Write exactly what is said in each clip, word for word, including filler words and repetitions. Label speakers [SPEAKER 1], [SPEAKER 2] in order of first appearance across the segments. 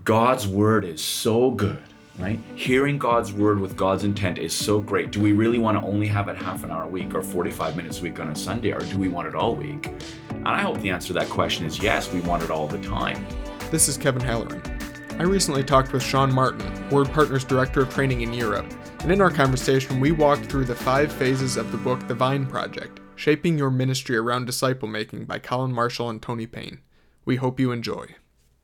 [SPEAKER 1] God's word is so good, right? Hearing God's word with God's intent is so great. Do we really want to only have it half an hour a week or forty-five minutes a week on a Sunday, or do we want it all week? And I hope the answer to that question is yes, we want it all the time.
[SPEAKER 2] This is Kevin Halloran. I recently talked with Sean Martin, Word Partners Director of Training in Europe, and in our conversation we walked through the five phases of the book The Vine Project, Shaping Your Ministry Around Disciple Making by Colin Marshall and Tony Payne. We hope you enjoy.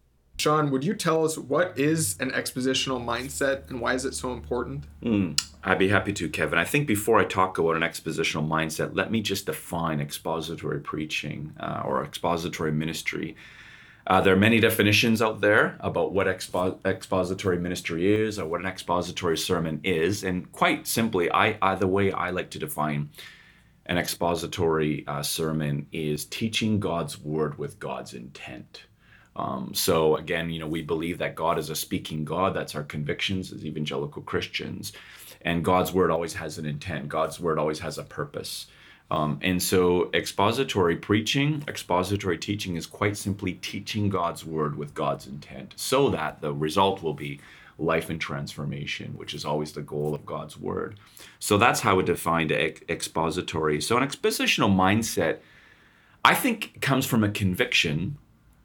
[SPEAKER 2] Sean, would you tell us what is an expositional mindset and why is it so important?
[SPEAKER 1] Mm, I'd be happy to, Kevin. I think before I talk about an expositional mindset, let me just define expository preaching uh, or expository ministry. Uh, there are many definitions out there about what expo- expository ministry is or what an expository sermon is. And quite simply, I, I the way I like to define an expository uh, sermon is teaching God's word with God's intent. Um, so again, you know, we believe that God is a speaking God. That's our convictions as evangelical Christians. And God's word always has an intent. God's word always has a purpose. Um, and so expository preaching, expository teaching is quite simply teaching God's word with God's intent so that the result will be life and transformation, which is always the goal of God's word. So that's how it defined ex- expository. So an expositional mindset, I think, comes from a conviction.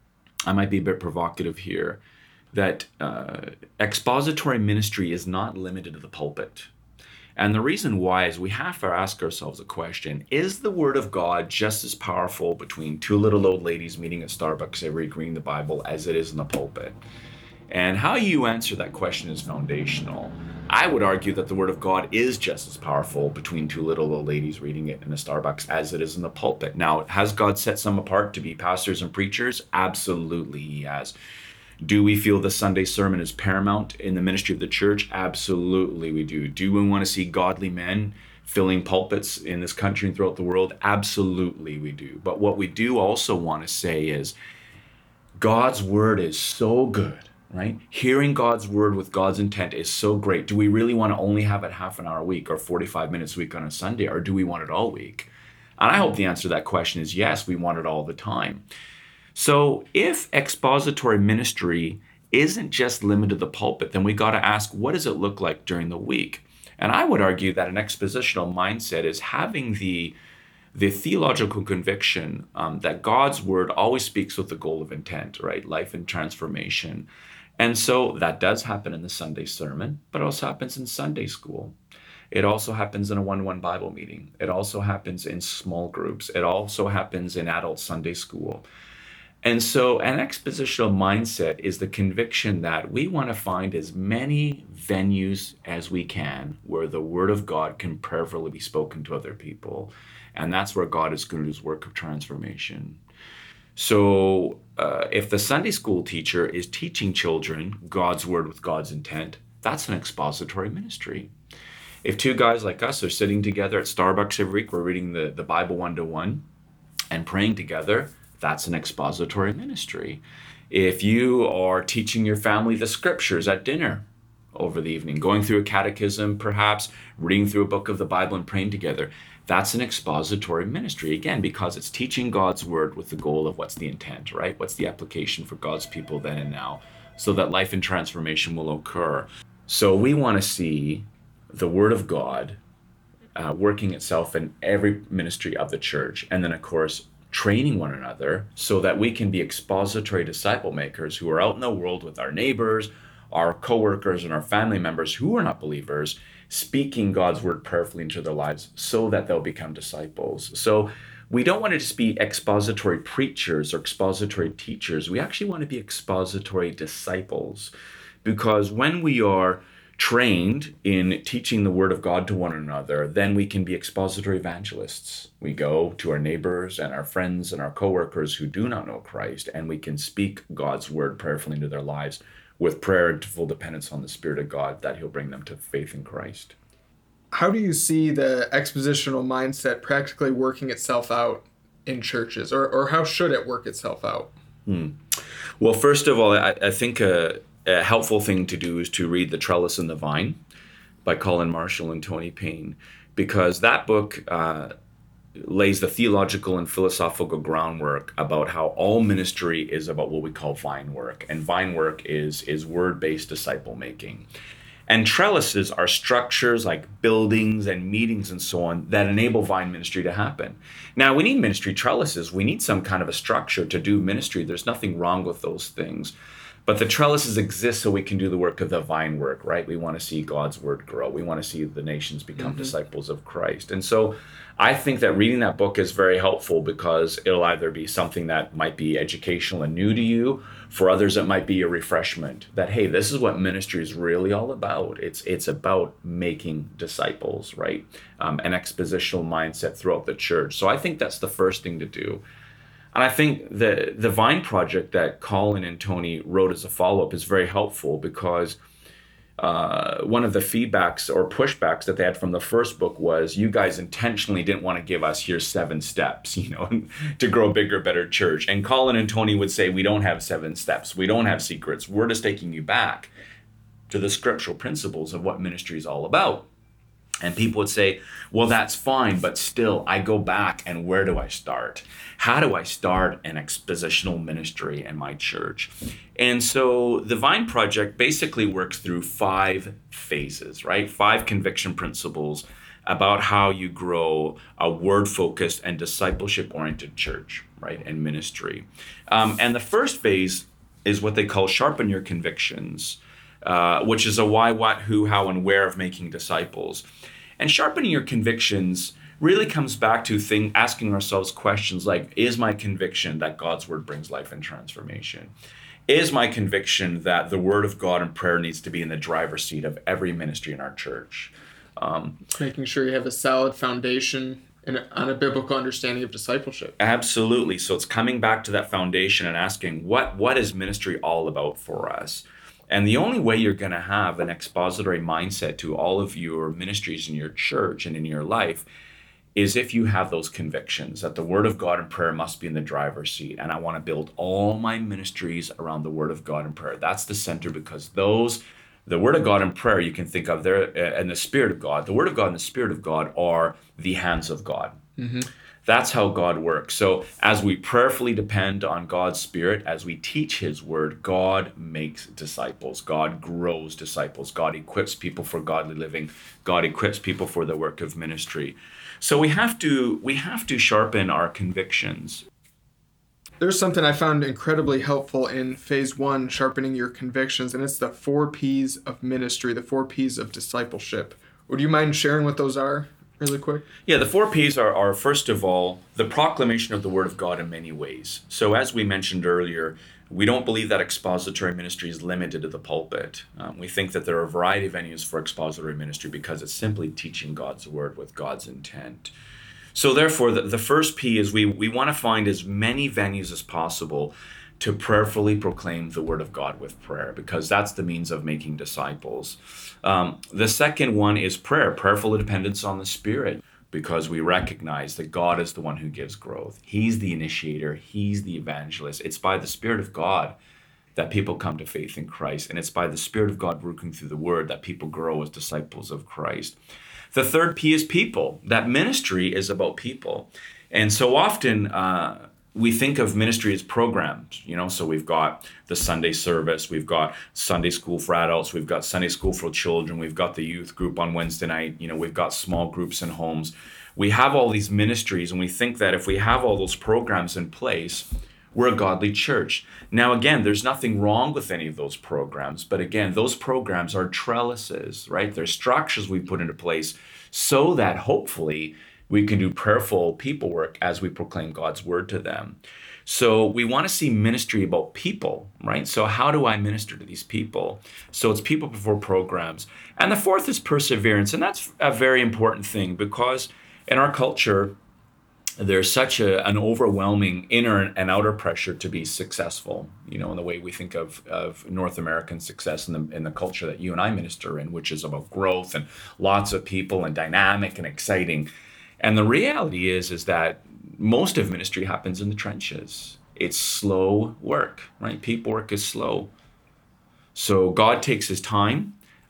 [SPEAKER 1] I might be a bit provocative here, that uh, expository ministry is not limited to the pulpit. And the reason why is we have to ask ourselves a question: is the word of God just as powerful between two little old ladies meeting at Starbucks every week reading the Bible as it is in the pulpit? And how you answer that question is foundational. I would argue that the word of God is just as powerful between two little old ladies reading it in a Starbucks as it is in the pulpit. Now, has God set some apart to be pastors and preachers? Absolutely, he has. Do we feel the Sunday sermon is paramount in the ministry of the church? Absolutely, we do. Do we want to see godly men filling pulpits in this country and throughout the world? Absolutely, we do. But what we do also want to say is God's word is so good. Right? Hearing God's word with God's intent is so great. Do we really want to only have it half an hour a week or forty-five minutes a week on a Sunday, or do we want it all week? And I hope the answer to that question is yes, we want it all the time. So if expository ministry isn't just limited to the pulpit, then we got to ask, what does it look like during the week? And I would argue that an expositional mindset is having the the theological conviction um, that God's word always speaks with the goal of intent, right? Life and transformation. And so that does happen in the Sunday sermon, but it also happens in Sunday school. It also happens in a one-on-one Bible meeting. It also happens in small groups. It also happens in adult Sunday school. And so an expositional mindset is the conviction that we want to find as many venues as we can where the word of God can prayerfully be spoken to other people. And that's where God is going to do his work of transformation. So uh, if the Sunday school teacher is teaching children God's word with God's intent, that's an expository ministry. If two guys like us are sitting together at Starbucks every week, we're reading the, the Bible one-to-one and praying together, that's an expository ministry. If you are teaching your family the scriptures at dinner over the evening, going through a catechism, perhaps reading through a book of the Bible and praying together, that's an expository ministry, again, because it's teaching God's word with the goal of what's the intent, right? What's the application for God's people then and now, so that life and transformation will occur. So we want to see the word of God uh, working itself in every ministry of the church, and then, of course, training one another so that we can be expository disciple makers who are out in the world with our neighbors, our coworkers, and our family members who are not believers, speaking God's word prayerfully into their lives so that they'll become disciples. So we don't want to just be expository preachers or expository teachers. We actually want to be expository disciples, because when we are trained in teaching the word of God to one another, then we can be expository evangelists. We go to our neighbors and our friends and our coworkers who do not know Christ, and we can speak God's word prayerfully into their lives with prayer and full dependence on the Spirit of God, that he'll bring them to faith in Christ.
[SPEAKER 2] How do you see the expositional mindset practically working itself out in churches, or, or how should it work itself out?
[SPEAKER 1] Hmm. Well, first of all, I, I think a, a helpful thing to do is to read The Trellis and the Vine by Colin Marshall and Tony Payne, because that book uh, lays the theological and philosophical groundwork about how all ministry is about what we call vine work. And vine work is, is word-based disciple making. And trellises are structures like buildings and meetings and so on that enable vine ministry to happen. Now, we need ministry trellises. We need some kind of a structure to do ministry. There's nothing wrong with those things. But the trellises exist so we can do the work of the vine work, right? We want to see God's word grow. We want to see the nations become mm-hmm. disciples of Christ. And so I think that reading that book is very helpful because it'll either be something that might be educational and new to you. For others, it might be a refreshment that, hey, this is what ministry is really all about. It's it's about making disciples, right? Um, an expositional mindset throughout the church. So I think that's the first thing to do. And I think the, the Vine Project that Colin and Tony wrote as a follow-up is very helpful because uh, one of the feedbacks or pushbacks that they had from the first book was you guys intentionally didn't want to give us here's seven steps, you know, to grow a bigger, better church. And Colin and Tony would say, we don't have seven steps. We don't have secrets. We're just taking you back to the scriptural principles of what ministry is all about. And people would say, well, that's fine, but still, I go back and where do I start? How do I start an expositional ministry in my church? And so the Vine Project basically works through five phases, right? Five conviction principles about how you grow a word-focused and discipleship-oriented church, right, and ministry. Um, and the first phase is what they call sharpen your convictions. Uh, which is a why, what, who, how, and where of making disciples. And sharpening your convictions really comes back to thing, asking ourselves questions like, is my conviction that God's word brings life and transformation? Is my conviction that the word of God and prayer needs to be in the driver's seat of every ministry in our church? Um,
[SPEAKER 2] Making sure you have a solid foundation and on a biblical understanding of discipleship.
[SPEAKER 1] Absolutely. So it's coming back to that foundation and asking, what what is ministry all about for us? And the only way you're going to have an expository mindset to all of your ministries in your church and in your life is if you have those convictions that the word of God and prayer must be in the driver's seat. And I want to build all my ministries around the word of God and prayer. That's the center because those, the word of God and prayer, you can think of there, uh, and the spirit of God. The word of God and the spirit of God are the hands of God. Mm-hmm. That's how God works. So as we prayerfully depend on God's Spirit, as we teach His Word, God makes disciples. God grows disciples. God equips people for godly living. God equips people for the work of ministry. So we have to we have to sharpen our convictions.
[SPEAKER 2] There's something I found incredibly helpful in phase one, sharpening your convictions, and it's the four P's of ministry, the four P's of discipleship. Would you mind sharing what those are? Really quick?
[SPEAKER 1] Yeah, the four P's are, are, first of all, the proclamation of the Word of God in many ways. So as we mentioned earlier, we don't believe that expository ministry is limited to the pulpit. Um, we think that there are a variety of venues for expository ministry because it's simply teaching God's Word with God's intent. So therefore, the, the first P is we, we want to find as many venues as possible to prayerfully proclaim the word of God with prayer, because that's the means of making disciples. Um, the second one is prayer, prayerful dependence on the Spirit, because we recognize that God is the one who gives growth. He's the initiator. He's the evangelist. It's by the Spirit of God that people come to faith in Christ, and it's by the Spirit of God working through the word that people grow as disciples of Christ. The third P is people. That ministry is about people. And so often, uh, we think of ministry as programs, you know, so we've got the Sunday service, we've got Sunday school for adults, we've got Sunday school for children, we've got the youth group on Wednesday night, you know, we've got small groups in homes. We have all these ministries, and we think that if we have all those programs in place, we're a godly church. Now, again, there's nothing wrong with any of those programs, but again, those programs are trellises, right? They're structures we put into place so that hopefully we can do prayerful people work as we proclaim God's word to them. So we want to see ministry about people, right? So how do I minister to these people? So it's people before programs. And the fourth is perseverance. And that's a very important thing because in our culture, there's such a, an overwhelming inner and outer pressure to be successful, you know, in the way we think of, of North American success in the, in the culture that you and I minister in, which is about growth and lots of people and dynamic and exciting. And the reality is, is that most of ministry happens in the trenches. It's slow work, right? People work is slow. So God takes his time.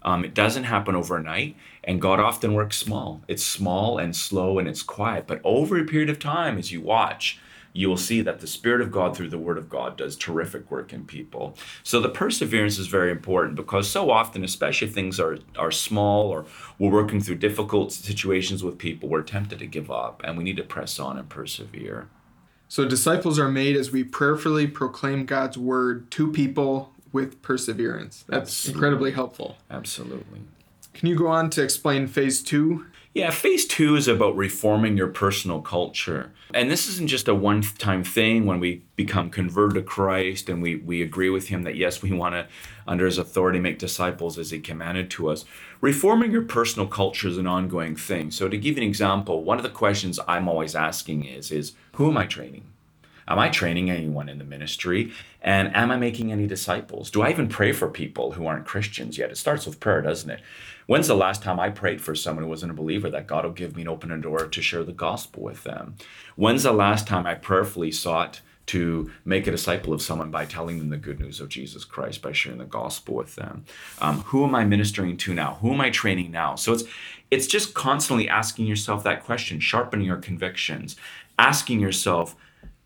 [SPEAKER 1] Um, it doesn't happen overnight, and God often works small. It's small and slow and it's quiet, but over a period of time, as you watch, you will see that the Spirit of God through the Word of God does terrific work in people. So the perseverance is very important, because so often, especially if things are, are small or we're working through difficult situations with people, we're tempted to give up, and we need to press on and persevere.
[SPEAKER 2] So disciples are made as we prayerfully proclaim God's word to people with perseverance. That's Absolutely. Incredibly helpful.
[SPEAKER 1] Absolutely.
[SPEAKER 2] Can you go on to explain phase two?
[SPEAKER 1] Yeah, phase two is about reforming your personal culture. And this isn't just a one-time thing when we become converted to Christ and we, we agree with him that, yes, we want to, under his authority, make disciples as he commanded to us. Reforming your personal culture is an ongoing thing. So to give you an example, one of the questions I'm always asking is, is who am I training? Am I training anyone in the ministry? And am I making any disciples? Do I even pray for people who aren't Christians yet? It starts with prayer, doesn't it? When's the last time I prayed for someone who wasn't a believer that God will give me an open door to share the gospel with them? When's the last time I prayerfully sought to make a disciple of someone by telling them the good news of Jesus Christ, by sharing the gospel with them? Um, who am I ministering to now? Who am I training now? So it's it's just constantly asking yourself that question, sharpening your convictions, asking yourself,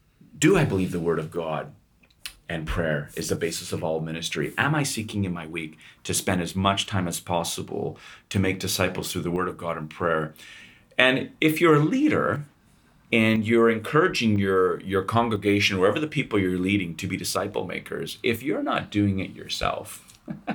[SPEAKER 1] do I believe the word of God? And prayer is the basis of all ministry. Am I seeking in my week to spend as much time as possible to make disciples through the word of God and prayer? And if you're a leader and you're encouraging your, your congregation, wherever the people you're leading, to be disciple makers, if you're not doing it yourself,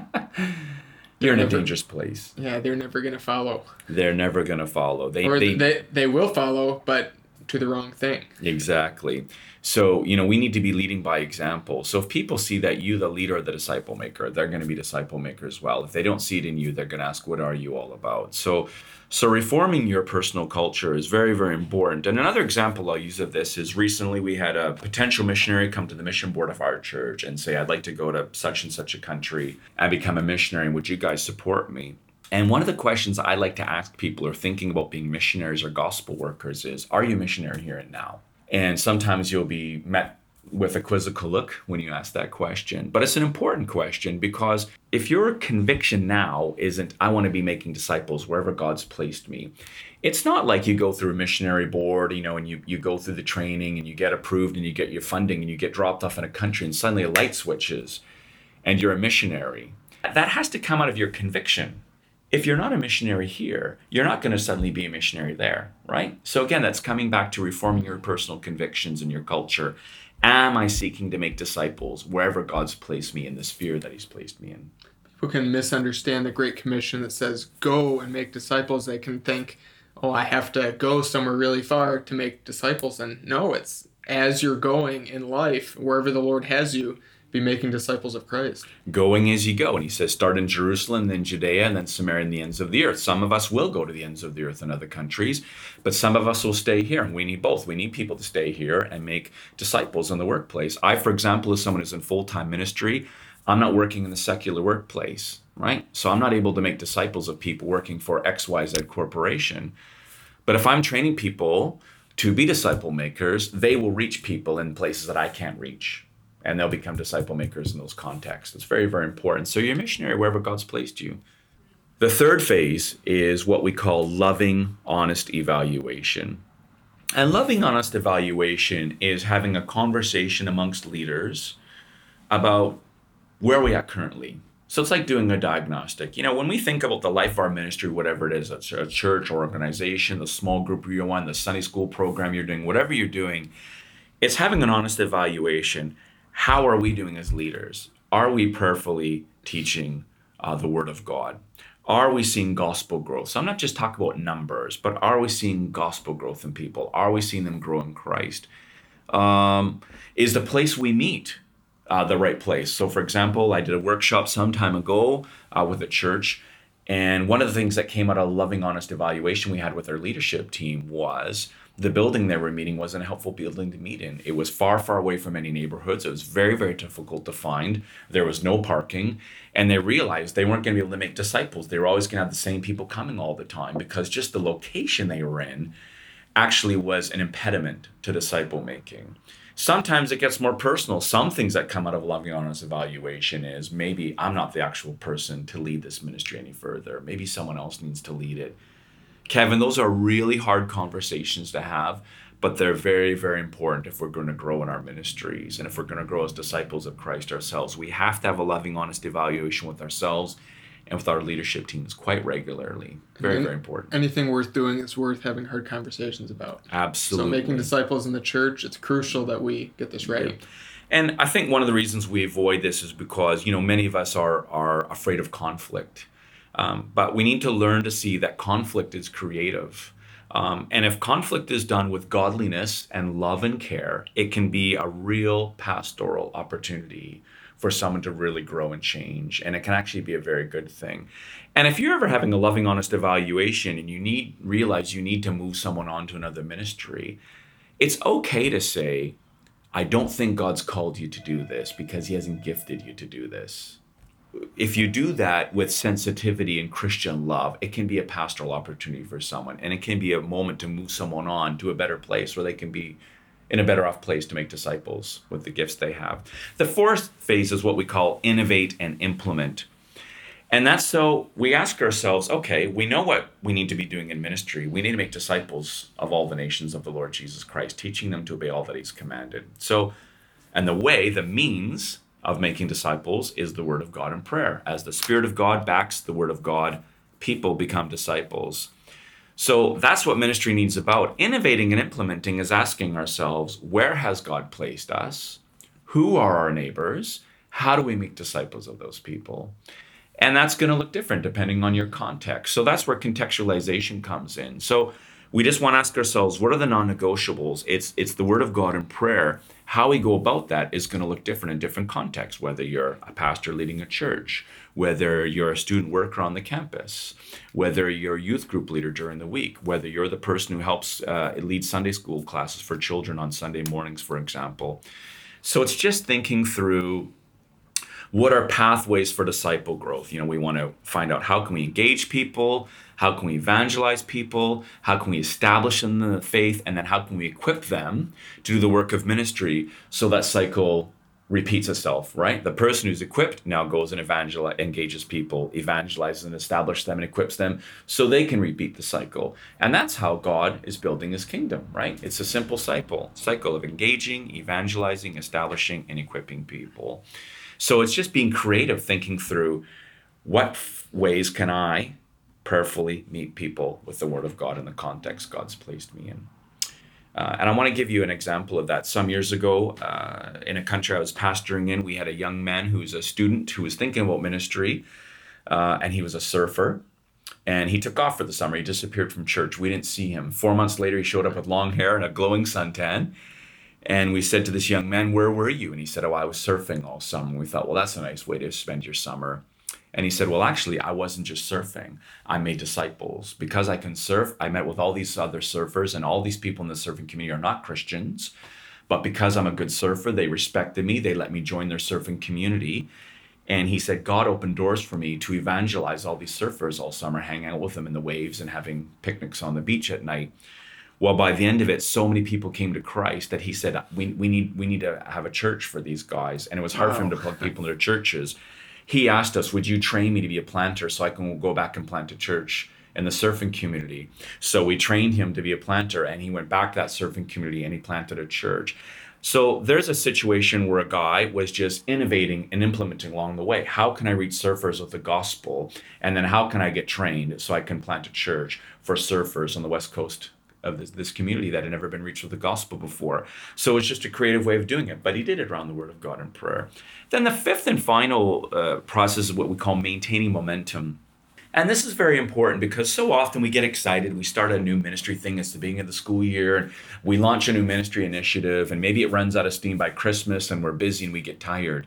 [SPEAKER 1] you're in a dangerous place.
[SPEAKER 2] Yeah, they're never going to follow.
[SPEAKER 1] They're never going to follow. They,
[SPEAKER 2] or
[SPEAKER 1] they,
[SPEAKER 2] they, they will follow, but to the wrong thing.
[SPEAKER 1] Exactly. So, you know, we need to be leading by example. So if people see that you, the leader or the disciple maker, they're going to be disciple makers as well. If they don't see it in you, they're going to ask, what are you all about? So, so reforming your personal culture is very, very important. And another example I'll use of this is recently we had a potential missionary come to the mission board of our church and say, I'd like to go to such and such a country and become a missionary. Would you guys support me? And one of the questions I like to ask people who are thinking about being missionaries or gospel workers is, are you a missionary here and now? And sometimes you'll be met with a quizzical look when you ask that question. But it's an important question, because if your conviction now isn't, I want to be making disciples wherever God's placed me, it's not like you go through a missionary board, you know, and you, you go through the training and you get approved and you get your funding and you get dropped off in a country and suddenly a light switches and you're a missionary. That has to come out of your conviction. If you're not a missionary here, you're not going to suddenly be a missionary there, right? So again, that's coming back to reforming your personal convictions and your culture. Am I seeking to make disciples wherever God's placed me in the sphere that he's placed me in?
[SPEAKER 2] People can misunderstand the Great Commission that says, go and make disciples. They can think, oh, I have to go somewhere really far to make disciples. And no, it's as you're going in life, wherever the Lord has you, be making disciples of Christ.
[SPEAKER 1] Going as you go. And he says, start in Jerusalem, then Judea, and then Samaria and the ends of the earth. Some of us will go to the ends of the earth in other countries, but some of us will stay here. And we need both. We need people to stay here and make disciples in the workplace. I, for example, as someone who's in full-time ministry, I'm not working in the secular workplace, right? So I'm not able to make disciples of people working for X Y Z corporation. But if I'm training people to be disciple makers, they will reach people in places that I can't reach. And they'll become disciple makers in those contexts. It's very, very important. So you're a missionary wherever God's placed you. The third phase is what we call loving, honest evaluation. And loving, honest evaluation is having a conversation amongst leaders about where we are currently. So it's like doing a diagnostic. You know, when we think about the life of our ministry, whatever it is, it's a church or organization, the small group you're on, the Sunday school program you're doing, whatever you're doing, it's having an honest evaluation. How are we doing as leaders? Are we prayerfully teaching uh, the Word of God? Are we seeing gospel growth? So I'm not just talking about numbers, but are we seeing gospel growth in people? Are we seeing them grow in Christ? Um, is the place we meet uh, the right place? So for example, I did a workshop some time ago uh, with a church, and one of the things that came out of a loving, honest evaluation we had with our leadership team was the building they were meeting wasn't a helpful building to meet in. It was far, far away from any neighborhoods. It was very, very difficult to find. There was no parking. And they realized they weren't going to be able to make disciples. They were always going to have the same people coming all the time, because just the location they were in actually was an impediment to disciple making. Sometimes it gets more personal. Some things that come out of loving honest evaluation is maybe I'm not the actual person to lead this ministry any further. Maybe someone else needs to lead it. Kevin, those are really hard conversations to have, but they're very, very important if we're going to grow in our ministries and if we're going to grow as disciples of Christ ourselves. We have to have a loving, honest evaluation with ourselves and with our leadership teams quite regularly. Very,
[SPEAKER 2] And
[SPEAKER 1] very important.
[SPEAKER 2] Anything worth doing is worth having hard conversations about.
[SPEAKER 1] Absolutely.
[SPEAKER 2] So making disciples in the church, it's crucial that we get this right.
[SPEAKER 1] Yeah. And I think one of the reasons we avoid this is because, you know, many of us are are afraid of conflict. Um, but we need to learn to see that conflict is creative. Um, and if conflict is done with godliness and love and care, it can be a real pastoral opportunity for someone to really grow and change. And it can actually be a very good thing. And if you're ever having a loving, honest evaluation and you need realize you need to move someone on to another ministry, it's okay to say, I don't think God's called you to do this because he hasn't gifted you to do this. If you do that with sensitivity and Christian love, it can be a pastoral opportunity for someone. And it can be a moment to move someone on to a better place where they can be in a better off place to make disciples with the gifts they have. The fourth phase is what we call innovate and implement. And that's so we ask ourselves, okay, we know what we need to be doing in ministry. We need to make disciples of all the nations of the Lord Jesus Christ, teaching them to obey all that he's commanded. So, and the way, the means of making disciples is the word of God and prayer. As the Spirit of God backs the word of God, people become disciples. So that's what ministry needs about. Innovating and implementing is asking ourselves, where has God placed us? Who are our neighbors? How do we make disciples of those people? And that's going to look different depending on your context. So that's where contextualization comes in. So we just want to ask ourselves, what are the non-negotiables? It's it's the word of God and prayer. How we go about that is going to look different in different contexts, whether you're a pastor leading a church, whether you're a student worker on the campus, whether you're a youth group leader during the week, whether you're the person who helps uh, lead Sunday school classes for children on Sunday mornings, for example. So it's just thinking through what are pathways for disciple growth. You know, we want to find out how can we engage people, how can we evangelize people, how can we establish them in the faith, and then how can we equip them to do the work of ministry so that cycle repeats itself, right? The person who's equipped now goes and evangel- engages people, evangelizes and establishes them and equips them so they can repeat the cycle. And that's how God is building his kingdom, right? It's a simple cycle, cycle of engaging, evangelizing, establishing, and equipping people. So it's just being creative, thinking through what f- ways can I prayerfully meet people with the word of God in the context God's placed me in. Uh, and I want to give you an example of that. Some years ago, uh, in a country I was pastoring in, we had a young man who was a student who was thinking about ministry, uh, and he was a surfer. And he took off for the summer. He disappeared from church. We didn't see him. Four months later, he showed up with long hair and a glowing suntan. And we said to this young man, where were you? And he said, oh, I was surfing all summer. And we thought, well, that's a nice way to spend your summer. And he said, well, actually, I wasn't just surfing. I made disciples. Because I can surf, I met with all these other surfers, and all these people in the surfing community are not Christians. But because I'm a good surfer, they respected me. They let me join their surfing community. And he said, God opened doors for me to evangelize all these surfers all summer, hanging out with them in the waves and having picnics on the beach at night. Well, by the end of it, so many people came to Christ that he said, we, we need we need to have a church for these guys. And it was hard wow. for him to plug people into churches. He asked us, would you train me to be a planter so I can go back and plant a church in the surfing community? So we trained him to be a planter, and he went back to that surfing community and he planted a church. So there's a situation where a guy was just innovating and implementing along the way. How can I reach surfers with the gospel? And then how can I get trained so I can plant a church for surfers on the West Coast of this, this community that had never been reached with the gospel before? So it's just a creative way of doing it, but he did it around the word of God and prayer. Then the fifth and final uh, process is what we call maintaining momentum. And this is very important because so often we get excited, we start a new ministry thing, it's the beginning of the school year, and we launch a new ministry initiative, and maybe it runs out of steam by Christmas and we're busy and we get tired.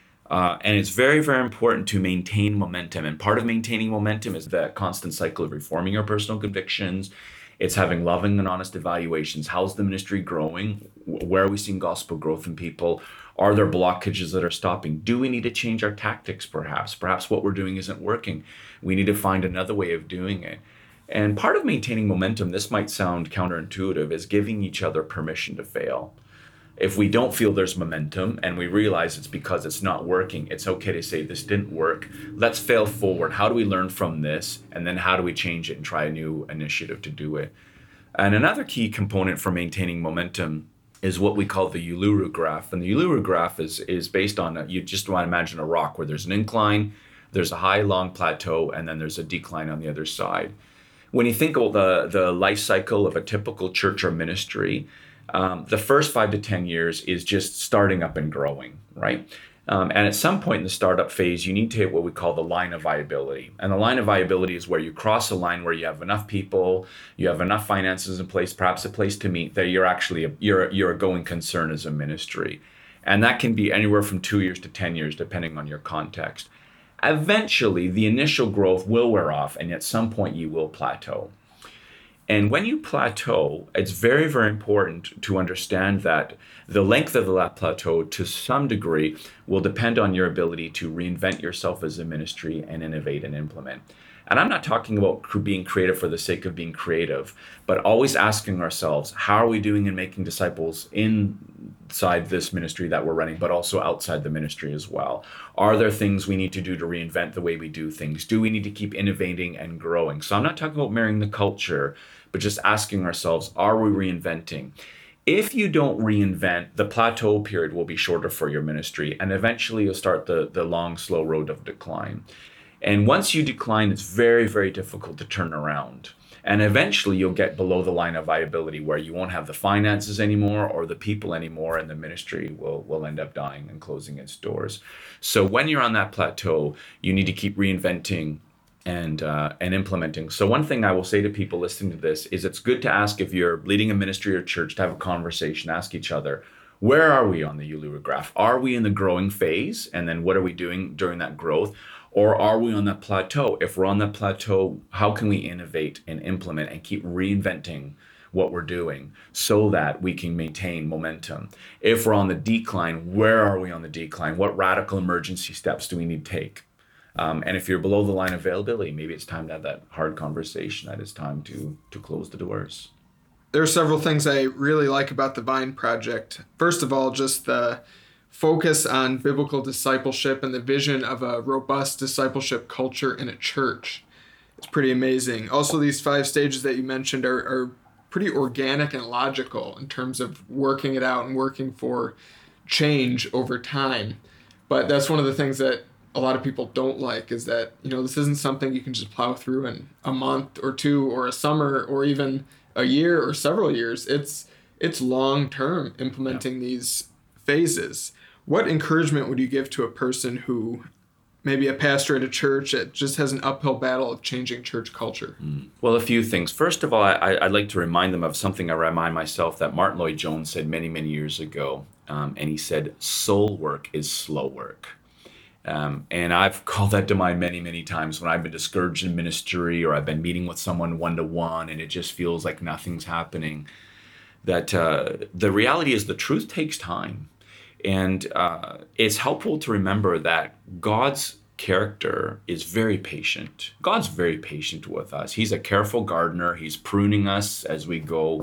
[SPEAKER 1] Uh, and it's very, very important to maintain momentum. And part of maintaining momentum is the constant cycle of reforming your personal convictions. It's having loving and honest evaluations. How's the ministry growing? Where are we seeing gospel growth in people? Are there blockages that are stopping? Do we need to change our tactics perhaps? Perhaps what we're doing isn't working. We need to find another way of doing it. And part of maintaining momentum, this might sound counterintuitive, is giving each other permission to fail. If we don't feel there's momentum and we realize it's because it's not working, it's okay to say this didn't work. Let's fail forward. How do we learn from this? And then how do we change it and try a new initiative to do it? And another key component for maintaining momentum is what we call the Uluru graph. And the Uluru graph is, is based on, a, you just want to imagine a rock where there's an incline, there's a high, long plateau, and then there's a decline on the other side. When you think of the, the life cycle of a typical church or ministry, Um, the first five to ten years is just starting up and growing, right? Um, and at some point in the startup phase, you need to hit what we call the line of viability. And the line of viability is where you cross a line where you have enough people, you have enough finances in place, perhaps a place to meet, that you're actually a, you're you're a going concern as a ministry. And that can be anywhere from two years to ten years, depending on your context. Eventually, the initial growth will wear off, and at some point you will plateau. And when you plateau, it's very, very important to understand that the length of that plateau to some degree will depend on your ability to reinvent yourself as a ministry and innovate and implement. And I'm not talking about being creative for the sake of being creative, but always asking ourselves, how are we doing in making disciples inside this ministry that we're running, but also outside the ministry as well? Are there things we need to do to reinvent the way we do things? Do we need to keep innovating and growing? So I'm not talking about marrying the culture, but just asking ourselves, are we reinventing? If you don't reinvent, the plateau period will be shorter for your ministry, and eventually you'll start the, the long, slow road of decline. And once you decline, it's very, very difficult to turn around. And eventually you'll get below the line of viability where you won't have the finances anymore or the people anymore, and the ministry will, will end up dying and closing its doors. So when you're on that plateau, you need to keep reinventing and uh, and implementing. So one thing I will say to people listening to this is it's good to ask, if you're leading a ministry or church, to have a conversation, ask each other, where are we on the Uluru graph? Are we in the growing phase? And then what are we doing during that growth? Or are we on that plateau? If we're on that plateau, how can we innovate and implement and keep reinventing what we're doing so that we can maintain momentum? If we're on the decline, where are we on the decline? What radical emergency steps do we need to take? Um, and if you're below the line of availability, maybe it's time to have that hard conversation that it's time to to close the doors.
[SPEAKER 2] There are several things I really like about the Vine Project. First of all, just the focus on biblical discipleship and the vision of a robust discipleship culture in a church. It's pretty amazing. Also, these five stages that you mentioned are, are pretty organic and logical in terms of working it out and working for change over time. But that's one of the things that a lot of people don't like, is that, you know, this isn't something you can just plow through in a month or two or a summer or even a year or several years. It's it's long-term implementing yeah. these phases. What encouragement would you give to a person who, maybe a pastor at a church that just has an uphill battle of changing church culture?
[SPEAKER 1] Mm. Well, a few things. First of all, I, I'd like to remind them of something I remind myself that Martin Lloyd-Jones said many, many years ago. Um, and he said, soul work is slow work. Um, and I've called that to mind many, many times when I've been discouraged in ministry, or I've been meeting with someone one-to-one and it just feels like nothing's happening. That uh, the reality is the truth takes time. And uh, it's helpful to remember that God's character is very patient. God's very patient with us. He's a careful gardener. He's pruning us as we go.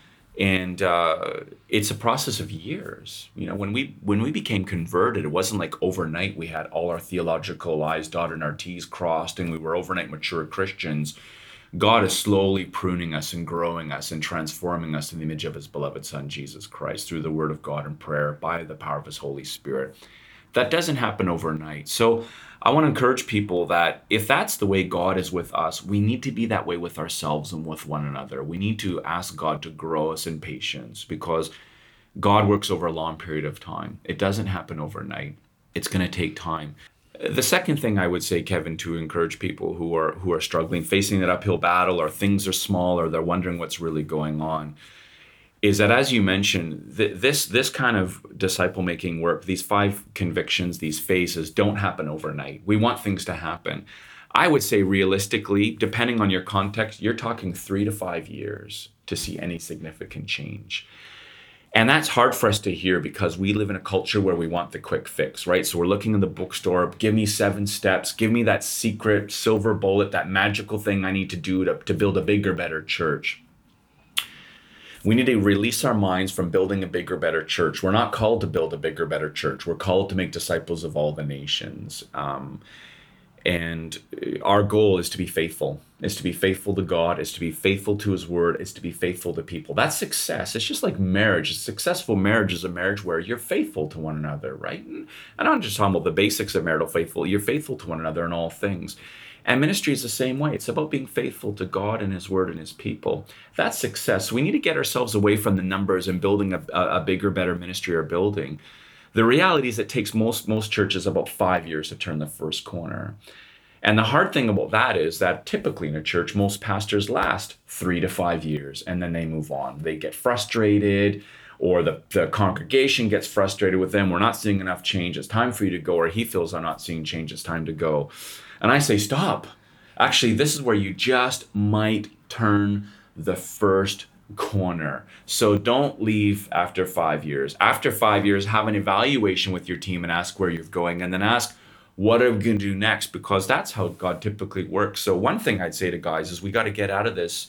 [SPEAKER 1] And uh, it's a process of years. You know, when we when we became converted, it wasn't like overnight we had all our theological I's dotted and our T's crossed and we were overnight mature Christians. God is slowly pruning us and growing us and transforming us in the image of his beloved Son, Jesus Christ, through the word of God and prayer by the power of his Holy Spirit. That doesn't happen overnight. So I want to encourage people that if that's the way God is with us, we need to be that way with ourselves and with one another. We need to ask God to grow us in patience, because God works over a long period of time. It doesn't happen overnight. It's going to take time. The second thing I would say, Kevin, to encourage people who are who are struggling, facing that uphill battle, or things are small, or they're wondering what's really going on, is that, as you mentioned, th- this this kind of disciple-making work, these five convictions, these phases, don't happen overnight. We want things to happen. I would say realistically, depending on your context, you're talking three to five years to see any significant change. And that's hard for us to hear, because we live in a culture where we want the quick fix, right? So we're looking in the bookstore, give me seven steps, give me that secret silver bullet, that magical thing I need to do to, to build a bigger, better church. We need to release our minds from building a bigger, better church. We're not called to build a bigger, better church. We're called to make disciples of all the nations. Um, and our goal is to be faithful, is to be faithful to God, is to be faithful to his word, is to be faithful to people. That's success. It's just like marriage. A successful marriage is a marriage where you're faithful to one another, right? And I'm not just talking about the basics of marital faithful. You're faithful to one another in all things. And ministry is the same way. It's about being faithful to God and his word and his people. That's success. We need to get ourselves away from the numbers and building a, a bigger, better ministry or building. The reality is it takes most, most churches about five years to turn the first corner. And the hard thing about that is that typically in a church, most pastors last three to five years and then they move on. They get frustrated, or the, the congregation gets frustrated with them. We're not seeing enough change. It's time for you to go. Or he feels I'm not seeing change. It's time to go. And I say, stop. Actually, this is where you just might turn the first corner. So don't leave after five years. After five years, have an evaluation with your team and ask where you're going, and then ask, what are we going to do next? Because that's how God typically works. So one thing I'd say to guys is we got to get out of this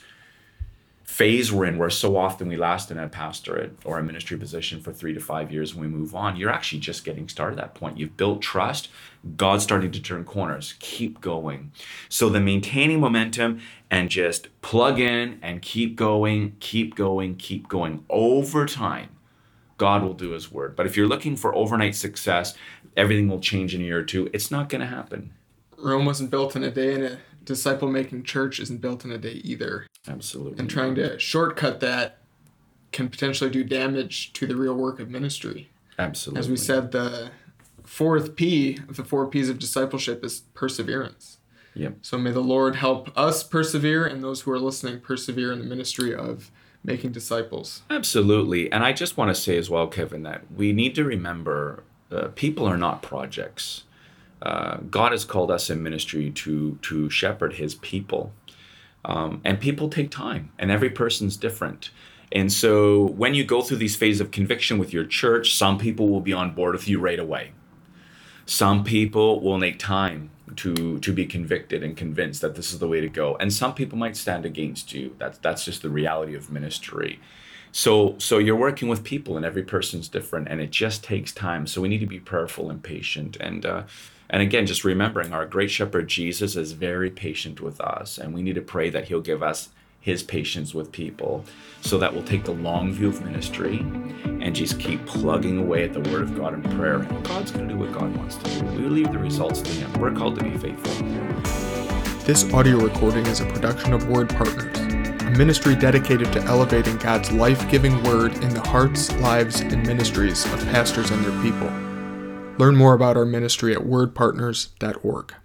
[SPEAKER 1] phase we're in where so often we last in a pastorate or a ministry position for three to five years and we move on. You're actually just getting started at that point. You've built trust. God's starting to turn corners. Keep going. So the maintaining momentum and just plug in and keep going, keep going, keep going. Over time, God will do his word. But if you're looking for overnight success, everything will change in a year or two, it's not going to happen.
[SPEAKER 2] Rome wasn't built in a day, and a disciple-making church isn't built in a day either.
[SPEAKER 1] Absolutely.
[SPEAKER 2] And trying to shortcut that can potentially do damage to the real work of ministry.
[SPEAKER 1] Absolutely.
[SPEAKER 2] As we said, the fourth P of the four P's of discipleship is perseverance.
[SPEAKER 1] Yep.
[SPEAKER 2] So may the Lord help us persevere, and those who are listening persevere in the ministry of making disciples.
[SPEAKER 1] Absolutely. And I just want to say as well, Kevin, that we need to remember uh, people are not projects. Uh, God has called us in ministry to to shepherd his people. Um, and people take time, and every person's different. And so when you go through these phases of conviction with your church, some people will be on board with you right away. Some people will take time to to be convicted and convinced that this is the way to go. And some people might stand against you. That's that's just the reality of ministry. So so you're working with people, and every person's different, and it just takes time. So we need to be prayerful and patient. And uh, and again, just remembering our great shepherd Jesus is very patient with us, and we need to pray that he'll give us his patience with people, so that we'll take the long view of ministry and just keep plugging away at the word of God in prayer. And God's going to do what God wants to do. We leave the results to him. We're called to be faithful.
[SPEAKER 2] This audio recording is a production of Word Partners, a ministry dedicated to elevating God's life-giving word in the hearts, lives, and ministries of pastors and their people. Learn more about our ministry at word partners dot org.